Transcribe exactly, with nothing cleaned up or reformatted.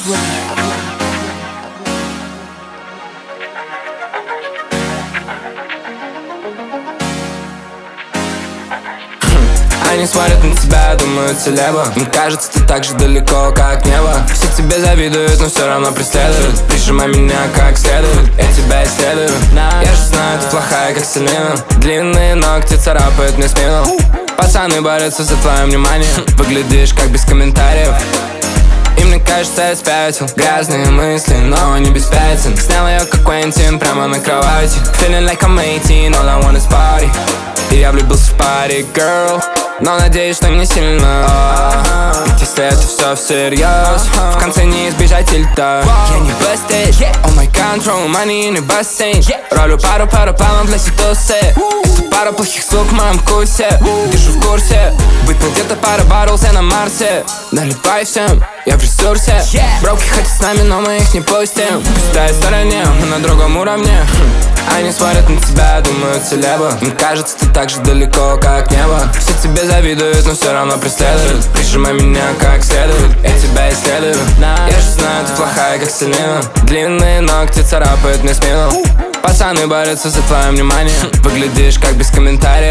Они смотрят на тебя, думают целеба. Мне кажется, ты так же далеко, как небо. Все тебе завидуют, но все равно преследуют. Прижимай меня как следует, я тебя исследую. Я же знаю, ты плохая, как Селена. Длинные ногти царапают мне спину. Пацаны борются за твое внимание. Выглядишь как без комментариев. И мне кажется, я спятил. Грязные мысли, но не без пятен. Снял ее как Квентин прямо на кровати. Feeling like I'm eighteen, all I want is party. И я влюбился в пари, girl. Но надеюсь, что не сильно. Ведь если это все всерьез, в конце не избежать тильта. Я не busted, all my control, money in the бассейн. Ролю пару-пару планов для ситуации. Это пара плохих слуг в моем вкусе. Держу в курсе, выпил где-то пару баррелс на Марсе. Наливай всем, я в ресурсе. Броки хотят с нами, но мы их не пустим. Пустая в стороне, мы на другом уровне. Они смотрят на тебя, думают целеба. Мне кажется, ты так же далеко, как небо. Все тебе завидуют, но все равно преследуют. Прижимай меня как следует, я тебя исследую. Я же знаю, ты плохая, как Селена. Длинные ногти царапают мне спину. Пацаны борются за твое внимание. Выглядишь как без комментариев.